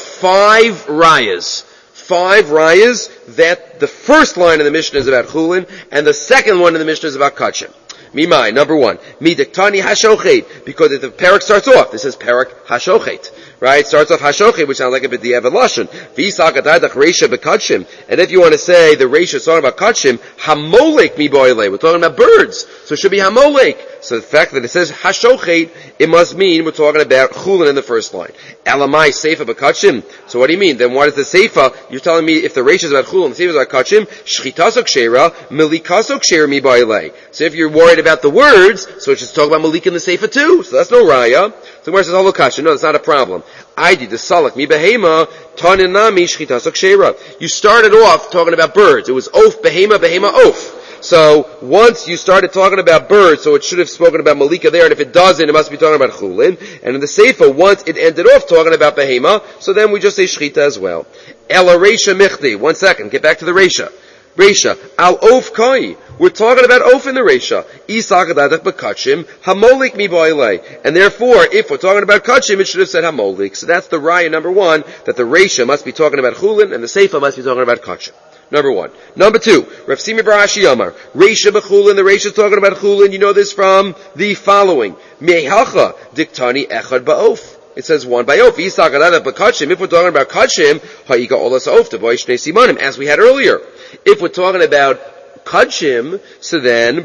5 rayas. 5 rayas that the first line of the Mishnah is about chulin, and the second one in the Mishnah is about kachim. Mimai, number 1. Midiktani hashochet, because if the parak starts off, this is parak hashochet. Right? Starts off Hashochet, which sounds like a b'diavad lashon. V'yisak adadach reisha b'katshim. And if you want to say the reisha is talking about kachim, hamolek mi boile. We're talking about birds. So it should be hamolek. So the fact that it says Hashochet, it must mean we're talking about chulin in the first line. Elamai seifa b'katshim. So what do you mean? Then what is the seifa? You're telling me if the reisha is about chulin, the seifa is about kachim, shchitasok shera, milikasok shera mi boile. So if you're worried about the words, so it's just talking about malik in the seifa too. So that's no raya. So where says holo kasha? No, that's not a problem. I did the salak mi behema taninami shchitasok shera. You started off talking about birds. It was oaf behema behema oaf. So once you started talking about birds, so it should have spoken about malika there, and if it doesn't, it must be talking about chulin. And in the seifa, once it ended off talking about behema, so then we just say shchita as well. Ela reisha michdi. 1 second, get back to the reisha. Reisha, al oaf kai. We're talking about oaf in the reisha. Isak adadach b'kachim, hamolik mi boile. And therefore, if we're talking about kachim, it should have said hamolik. So that's the raya number 1, that the reisha must be talking about chulin, and the seifa must be talking about kachim. Number 1. Number 2, Rav Simi bar Ashi Amar, reisha b'chulin, the reisha is talking about chulin. You know this from the following. Mehacha diktani echad ba'of. It says 1 by oaf. Isak adadach b'kachim. If we're talking about kachim, ha'ika olas oaf, to boy shnei simanim, as we had earlier. If we're talking about kachim, so then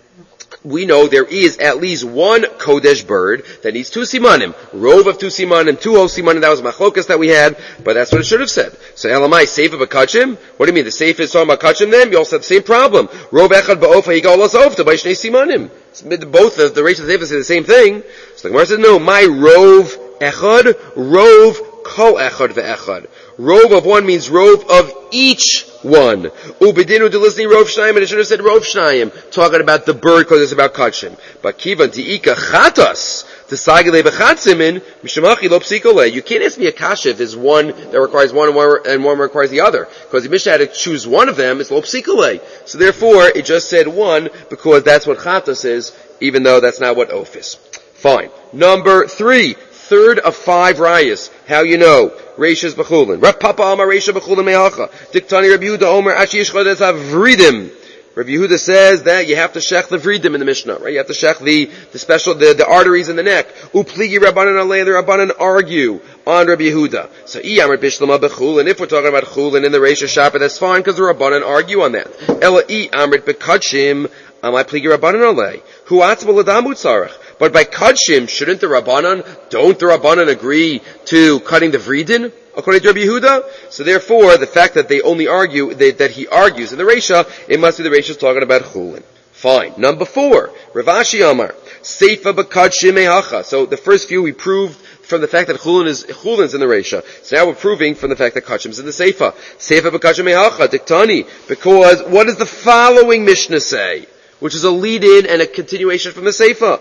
we know there is at least one kodesh bird that needs 2 simanim. Rove of 2 simanim, 2 whole simanim. That was machlokas that we had, but that's what it should have said. So elamai seifa b'kachim. What do you mean? The seifa is talking about kachim then? You also have the same problem. Rove echad ba'of ha'yiga olas of to b'shnei simanim. Both the reisha and the seifa say the same thing. So the Gemara says, no, my rove echad, rove ko echad ve'echad. Rove of one means rove of each one. Ubedinu delisni rove shnayim, and it should have said rove shnayim, talking about the bird because it's about kachim. But kivan tiika chatas, the sagile bechatsimin, mishamachi lo psikole. You can't ask me a kasha if there's one that requires one and one requires the other. Because the Mishnah had to choose one of them, it's lo psikole. So therefore, it just said one, because that's what chatas is, even though that's not what oaf is. Fine. Number 3. Third of 5 rayas. How you know? Reishas b'chulin. Rav Papa Amar Reisha b'chulin me'acha. Diktani Rabbi Yehuda Omer Achi Yishchodes Havridim. Rabbi Yehuda says that you have to shech the vridim in the Mishnah, right? You have to shech the special, the arteries in the neck. Upligi Rabbanan Alei, the Rabbanan argue on Rabbi Yehuda. So, Amrit Bishlama b'chulin. If we're talking about chulin in the Reisha Shapar, that's fine, because the Rabbanan argue on that. Ela Amrit b'kachim, Amai pligi Rabbanan Alei. Hu atzma l'damu tzarech. But by kachim, don't the Rabbanan agree to cutting the vridin, according to Rabbi Yehuda? So therefore, the fact that they only argue, that he argues in the Reisha, it must be the Reisha talking about chulin. Fine. Number 4, Rav Ashi Amar, seifa b'kachim mehacha. So the first few we proved from the fact that chulin's in the Reisha. So now we're proving from the fact that kachim's in the seifa. Seifa b'kachim mehacha, diktani. Because what does the following Mishnah say? Which is a lead-in and a continuation from the Seifa.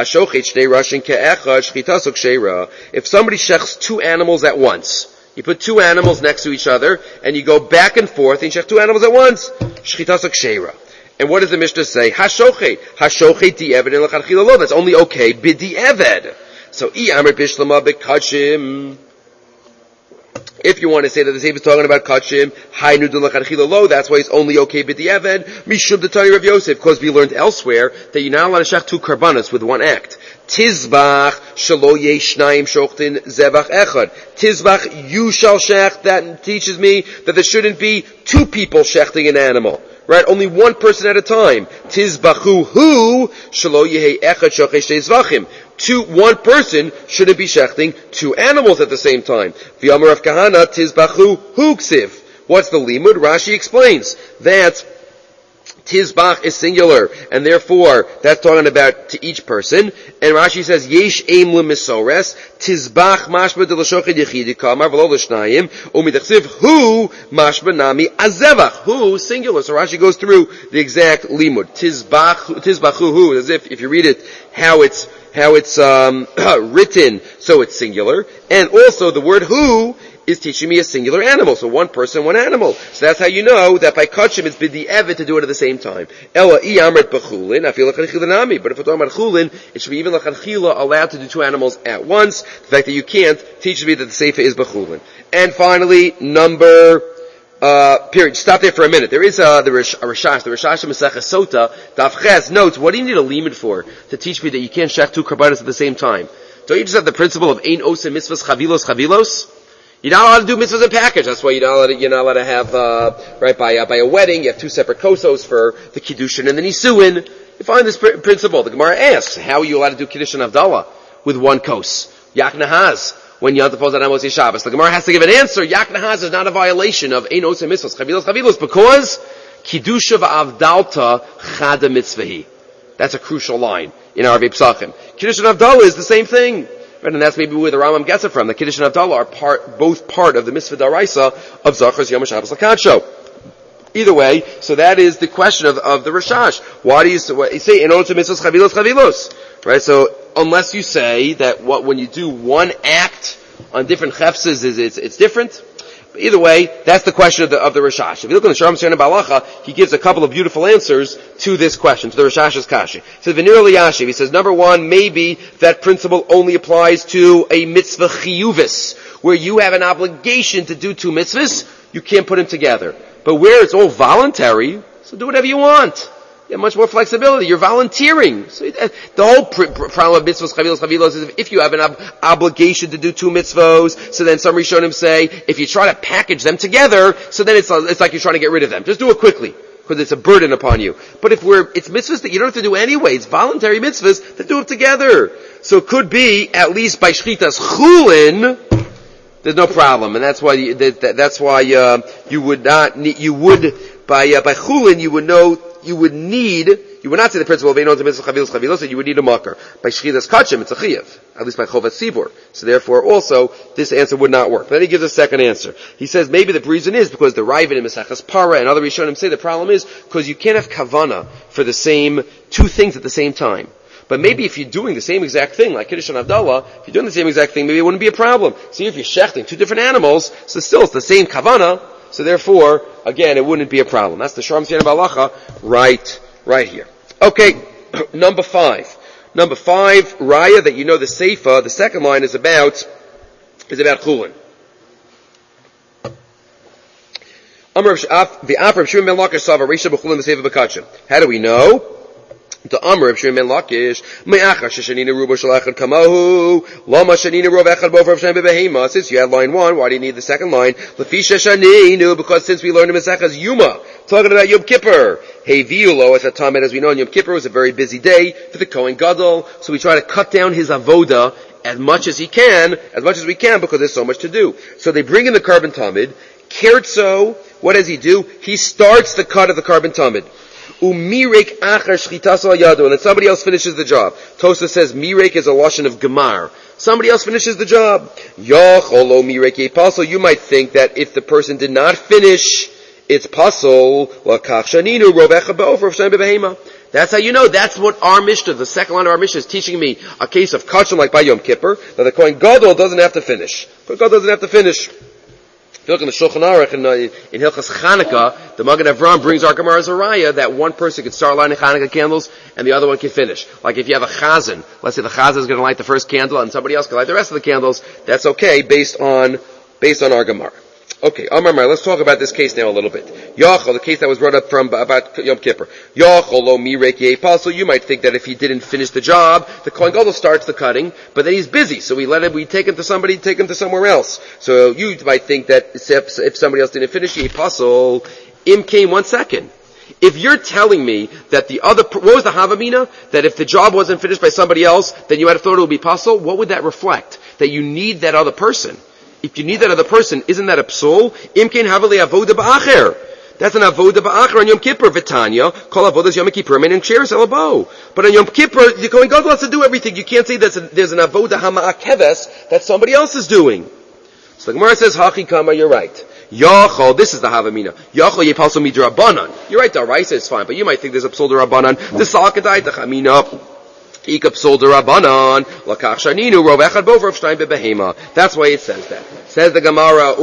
If somebody shechs 2 animals at once, you put 2 animals next to each other, and you go back and forth, and you shech 2 animals at once. And what does the Mishnah say? Hashochet di'eved in l'chadchila lo. That's only okay b'di'eved. So, i'amr bishlama b'kachim. If you want to say that the Seif is talking about kachim, haynu d'lachadchila lo, that's why it's only okay b'di'eved, mishum d'tani Rav Yosef, because we learned elsewhere that you're not allowed to shech 2 karbanos with one act. Tizbach shelo yesh shnayim shochtin zevach echad. Tizbach, you shall shech. That teaches me that there shouldn't be 2 people shechting an animal. Right? Only one person at a time. Tizbachu hu shelo yehei echad shochesh tezvachim. One person shouldn't be shechting 2 animals at the same time. V'yamar Rav Kahana tizbachu hu ksiv. What's the limud? Rashi explains that Tizbach is singular, and therefore that's talking about to each person. And Rashi says, Yesh aim l'misores, Tizbach mashba de l'shochid yechidi kamar v'lo l'shnayim, umidachsiv hu mashba nami azevach, hu singular. So Rashi goes through the exact limud. Tizbachu hu, as if you read it, how it's written, so it's singular. And also the word hu is teaching me a singular animal. So one person, one animal. So that's how you know that by kachim it's b'di'eved to do it at the same time. Ela i'amret b'chulin, I feel l'chadchila nami. But if we're talking about chulin, it should be even l'chadchila allowed to do 2 animals at once. The fact that you can't teaches me that the seifa is b'chulin. And finally, period. Stop there for a minute. There is the Rishash Maseches Sota, Daf Ches notes, what do you need a limud for? To teach me that you can't shech 2 karbanos at the same time. don't you just have the principle of ein osem mitzvahs chavilos? You're not allowed to do mitzvahs in package. That's why you're not allowed to have, right, by a wedding, you have two separate kosos for the kiddushin and the nisuin. You find this principle. The Gemara asks, how are you allowed to do kiddush and havdalah with one kos? Yak nahaz, when you have to pose on Amos Shabbos. The Gemara has to give an answer. Yak nahaz is not a violation of ein osem mitzvahs chavilos, because kiddush v'avdalta chada mitzvahi. That's a crucial line in our Psachim. Kiddush and havdalah is the same thing. Right, and that's maybe where the Rambam gets it from. The Kiddush and Havdalah are both part of the Mitzvah Daraisa of Zachos Yom HaShabbos L'Kadsho. Either way, so that is the question of the Rashash. Why do you say, in order to mitzvahs chavilos? Right, so unless you say that when you do one act on different chefses, it's different. But either way, that's the question of the Rashash. If you look in the Sharm Shana Balacha, he gives a couple of beautiful answers to this question, to the Rashash's kashi. He says, V'nir Eliyashiv, he says, number one, maybe that principle only applies to a mitzvah chiyuvis, where you have an obligation to do two mitzvahs, you can't put them together. But where it's all voluntary, so do whatever you want. You have much more flexibility. You're volunteering. So the whole problem of mitzvahs chavilos is if you have an obligation to do two mitzvahs, so then some Rishonim say, if you try to package them together, so then it's like you're trying to get rid of them. Just do it quickly, because it's a burden upon you. But if it's mitzvahs that you don't have to do anyway, it's voluntary mitzvahs, then do it together. So it could be, at least by shchitas chulin, there's no problem. And that's why you would not need, by chulin, you would not say the principle of Einon to Mitzvah Chavilos, so you would need a makar. By Shchidas Kachim, it's a Chiyav, at least by Chovat Sibor. So therefore also, this answer would not work. But then he gives a second answer. He says maybe the reason is because the Ravid and Mesachas Para and other Rishonim say the problem is because you can't have Kavana for the same, two things at the same time. But maybe if you're doing the same exact thing, like Kiddush and Havdalah, if you're doing the same exact thing, maybe it wouldn't be a problem. See, if you're shechting two different animals, so still it's the same Kavana, so therefore, again, it wouldn't be a problem. That's the Sharm Shana Balacha right here. Okay, number 5. Number 5, Raya, that you know the Seifa, the second line is about Chulin. How do we know? The Amr of Shimon Lakish, Me'achar Sheshanina Ruba Shalachad Kamahu, Lama Shanina Rov Echad Bofer of Shem Behema. Since you had line 1, why do you need the second line? Lafisha Shaninu, because since we learned in Mesechas Yuma, talking about Yom Kippur, Hey Viulo, at the time, as we know, in Yom Kippur was a very busy day for the Kohen Gadol, so we try to cut down his avoda as much as we can, because there's so much to do. So they bring in the Karban Tamid, Kertzo, what does he do? He starts the cut of the Karban Tamid. Umirek achar shchitas al yado, and then somebody else finishes the job. Tosa says mirek is a lashon of gemar. Somebody else finishes the job. Yacholo mirek ye pasol. You might think that if the person did not finish, it's pasol. Lakach shaninu rovecha beofer of shem bebehema. That's how you know. That's what our Mishnah, the second line of our Mishnah, is teaching me. A case of kachim like by Yom Kippur, that the Kohen Gadol doesn't have to finish. Kohen Gadol doesn't have to finish. If you look in the Shulchan Aruch in Hilchas Chanukah, the Magen Avraham brings our Gemara as a raya that one person could start lighting Chanukah candles and the other one can finish. Like if you have a chazan, let's say the chazan is going to light the first candle and somebody else can light the rest of the candles, that's okay based on our Gemara. Okay, Amar Mar, let's talk about this case now a little bit. Yachol, the case that was brought up about Yom Kippur. Yachol lo mirek ye pasol. You might think that if he didn't finish the job, the Kohen Gadol starts the cutting, but then he's busy, so we take him to somewhere else. So you might think that if somebody else didn't finish ye pasol, im came 1 second. If you're telling me that what was the Havamina? That if the job wasn't finished by somebody else, then you might have thought it would be pasol. What would that reflect? That you need that other person. If you need that other person, isn't that a psul? Imkein havali avoda ba'acher. That's an avoda ba'acher on Yom Kippur. V'tanya, kol avodas Yom Kippur, men and cheers elabo. But on Yom Kippur, the Kohen Gadol has to do everything. You can't say there's an avoda hama'akeves that somebody else is doing. So the Gemara says, hachi kama, you're right. Yachol, this is the Havamina. Yachol yepalso midrabanan. You're right, the Raisa is fine, but you might think there's a psul derabanan. The salkadai, the chamina. That's why it says that. Says the Gemara,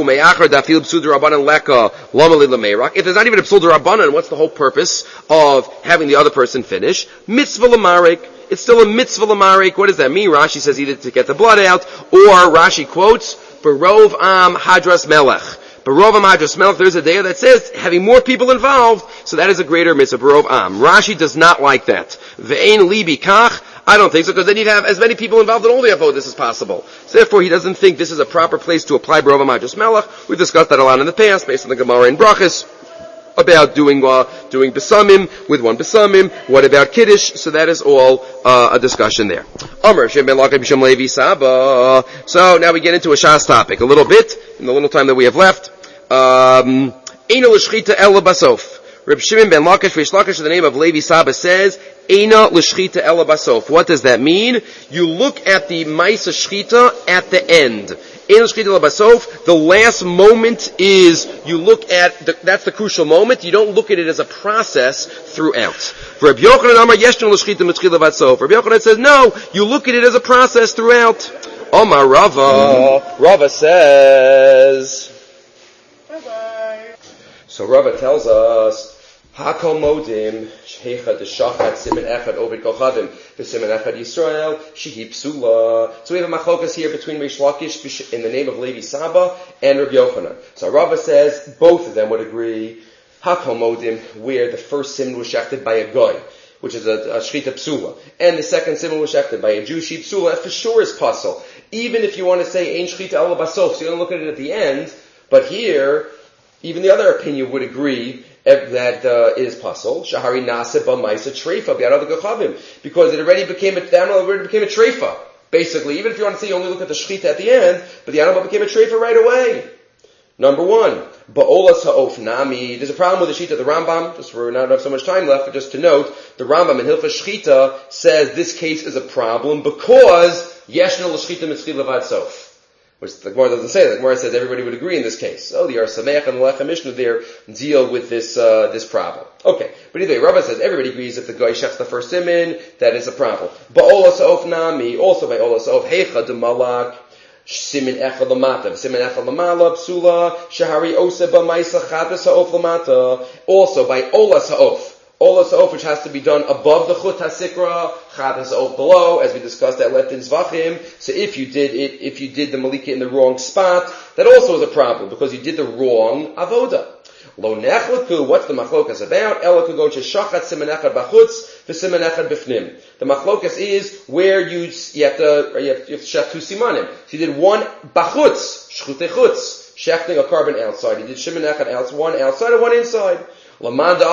if there's not even a psul d'Rabbanan, what's the whole purpose of having the other person finish? Mitzvah l'marek. It's still a mitzvah l'marek. What does that mean? Rashi says either to get the blood out, or Rashi quotes, Barov am hadras melech. Barov am hadras melech, there's a day that says having more people involved, so that is a greater mitzvah, Barov am. Rashi does not like that. Ve'ein li bikach, I don't think so, because then you'd have as many people involved in all the avodas as possible. So therefore, he doesn't think this is a proper place to apply Barova Majus Melech. We've discussed that a lot in the past, based on the Gemara in Brachas, about doing besamim with one besamim. What about kiddush? So that is all a discussion there. Amar Shem ben Lakish B'Shem Levi Saba. So now we get into a Shas topic a little bit in the little time that we have left. Eino l'shchita ela basof. Reb Shimon ben Lakish Reish Lakish, in the name of Levi Saba, says Eina l'shchita ela basof. What does that mean? You look at the Maisa Shchita at the end. The last moment is, you look at, that's the crucial moment. You don't look at it as a process throughout. For Rabbi Yochanan says, no, you look at it as a process throughout. Omar Rava. Rava says. Bye-bye. So Rava tells us, Hakol modim shecha deshachat simen echad ovid kochavim v'simen echad Yisrael shehi psula. So we have a machlokas here between Reish Lakish in the name of Levi Saba and Rabbi Yochanan. So Rava says both of them would agree Hakol modim, where the first siman was shechted by a goy, which is a shchita psula, and the second siman was shechted by a Jew, she psula, for sure is pasul. Even if you want to say ein shchita ela basof, so you don't look at it at the end, but here even the other opinion would agree that it is pasul. Shahari nasa b'maisa treifa b'yad gachavim, because it already became a treifa. Basically, even if you want to say you only look at the shchita at the end, but the animal became a treifa right away. Number one, ba'olas ha'of nami. There's a problem with the shita. The Rambam, just for not have so much time left, but just to note, the Rambam in Hilchos Shchita says this case is a problem because yeshna l'shchita mitzchi levad sof. Which the Gemara doesn't say that. The Gemara says everybody would agree in this case. So the Yar Sameach and the Lechem Mishnah there deal with this problem. Okay. But either way, Rava says everybody agrees if the guy shechs the first simin, that is a problem. Ba'olas ha'of nami, also by olas ha'of heicha de malak, simin echad lamata, simin echad lamala, psula, shahari osa b'maisa chadas ha'of lamata, also by olas ha'of. Olas ha'of, which has to be done above the chut hasikra, chadas ha'of below, as we discussed at Letin Zvachim. So if you did the malika in the wrong spot, that also is a problem, because you did the wrong avoda. Lo nechleku, what's the machlokas about? Ela kugo shachat simen echad bachutz, v'simen echad bifnim. The machlokas is where you have to shech two simanim. So you did one bachutz, shchute chutz, shechting a carbon outside. You did simen echad one outside and one inside. According to the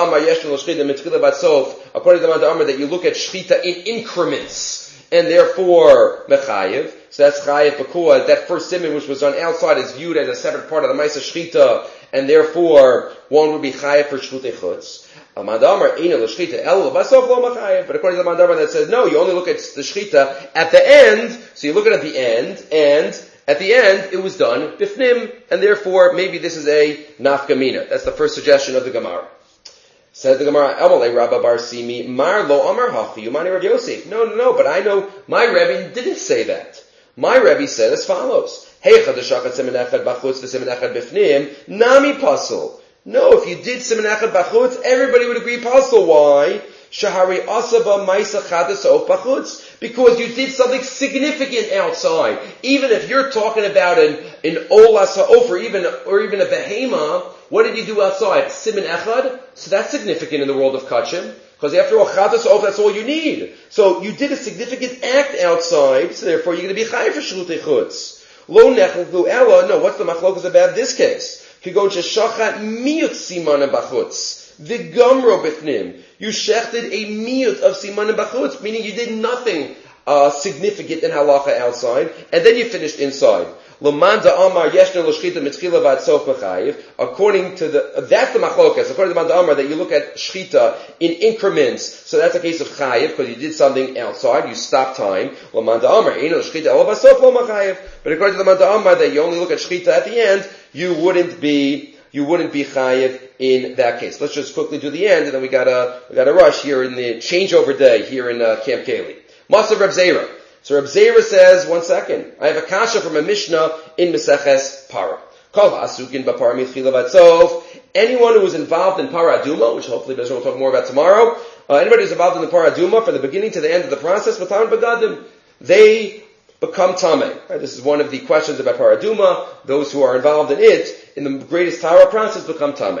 Manda Amar, that you look at shchita in increments, and therefore mechayev. So that's chayev because that first siman which was done outside is viewed as a separate part of the Maisa Shchita, and therefore one would be chayev for shchutei chutz. But according to the Manda Amar that says no, you only look at the shchita at the end. So you look at it at the end, and at the end, it was done bifnim, and therefore maybe this is a nafkamina. That's the first suggestion of the Gemara. Says the Gemara, Amalei Rabba Bar Simi, Mar lo Amar Hachi, Yumani Rav Yosef. No, but I know my Rebbe didn't say that. My Rebbe said as follows, Heicha d'shachat simen echad bachutz v'simen echad bifnim, nami pasul. No, if you did simen echad bachutz, everybody would agree pasul. Why? Shahari asaba maisa chadas of bachutz, because you did something significant outside. Even if you're talking about an olas ha'of or even a behema, what did you do outside? Simen echad. So that's significant in the world of kachim, because after all, chadas ha'of, that's all you need. So you did a significant act outside, so therefore you're going to be chayav for shlutei chutz. Lo nechlu ella. No, what's the machlokas about this case? Kigon sheshachat miyut siman bachutz. The gumro bifnim. You shechted a miyut of siman bachutz, meaning you did nothing significant in halacha outside, and then you finished inside. According to that's the machlokas. According to Manda Amar, that you look at shchita in increments, so that's a case of chayiv because you did something outside, you stopped time. But according to the Manda Amar, that you only look at shchita at the end, you wouldn't be chayiv in that case. Let's just quickly do the end, and then we gotta rush here in the changeover day here in Camp Kaylee. Masav Reb Zera. So Reb Zera says, one second, I have a kasha from a Mishnah in Meseches Para. Kol ha'asukin b'para mitchila v'tzof. Anyone who was involved in Para Aduma, which hopefully Bezra will talk more about tomorrow, anybody who's involved in the Para Aduma from the beginning to the end of the process, v'tam b'gadim, they become tameh. Right, this is one of the questions about Para Aduma. Those who are involved in it, in the greatest Torah process, become tameh.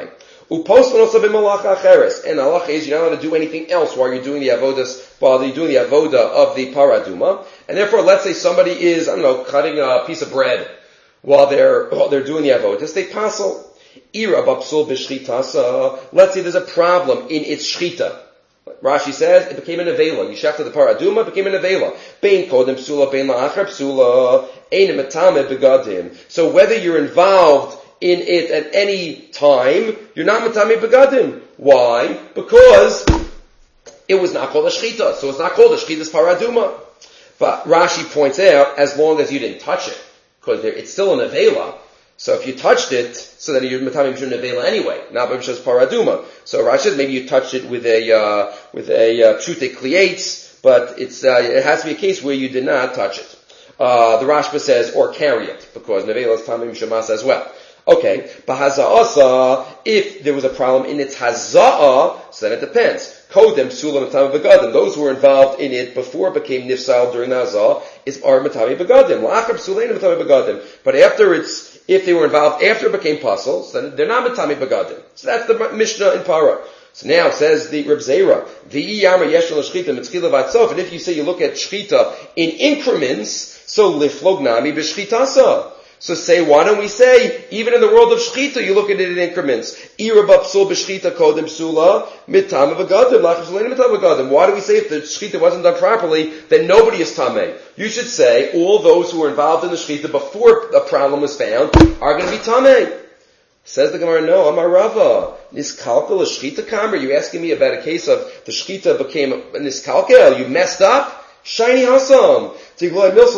Uposton also b'malacha acheres. And halacha is you're not allowed to do anything else while you're doing the avoda of the paraduma. And therefore, let's say somebody is, cutting a piece of bread while they're doing the avodas, they passel. Ira bapsul b'shchitasa. Let's say there's a problem in its shchita. Rashi says it became an avela. You shafted the paraduma, it became an avela. Bein kodem psula, bein la'achar psula, ein metame begadim. So whether you're involved in it at any time, you're not metame begadim. Why? Because it was not called a shchita, so it's not called a shchita's paraduma. But Rashi points out, as long as you didn't touch it, because it's still an avela. So if you touched it, so that you're metame b'shun nevela anyway, not b'shus paraduma. So Rashi says maybe you touched it with a pshute klietz, but it has to be a case where you did not touch it. The Rashba says, or carry it, because nevela is tamim shemas as well. Okay, bahaza'asa, if there was a problem in its haza'ah, so then it depends. Kodem psula metame begadim. Those who were involved in it before it became nifsal during the haza'ah are metame begadim. La'achar psula ain't metame begadim. But if they were involved after it became puzzles, then they're not metame begadim. So that's the Mishnah in Para. So now says the Reb Zera, v'iyama yeshel shchita mitzchila vatsof. And if you say you look at shchita in increments, so liflog nami b'shchitasa. So why don't we say, even in the world of shchita, you look at it in increments. Ira b'psul b'shchita kodem psula mitame begadim lachim psulei mitame begadim. Why do we say if the shchita wasn't done properly, then nobody is tamei? You should say all those who were involved in the shchita before a problem was found are going to be tamei. Says the Gemara, no, Amar Rava, niskalkel a shchita kamer. You asking me about a case of the shchita became niskalkel? You messed up? Shiny Hasam. This is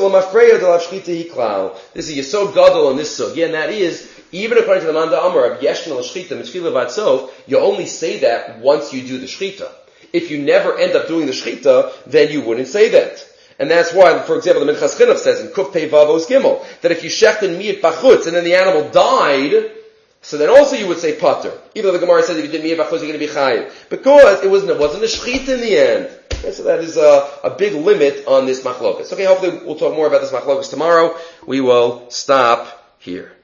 a Yesod Gadol in this sugya, and that is, even according to the Manda Amar of Yeshna l'shchita mitzvila vatsof, you only say that once you do the shchita. If you never end up doing the shchita, then you wouldn't say that. And that's why, for example, the Minchas Chinuch says in Kuf Pei Vavos Gimel, that if you shechten miyat bachutz, and then the animal died, so then also you would say pater. Even though the Gemara says if you did miyat bachutz, you're going to be chayiv. Because it wasn't a shchita in the end. Okay, so that is a big limit on this machlokas. Okay, hopefully we'll talk more about this machlokas tomorrow. We will stop here.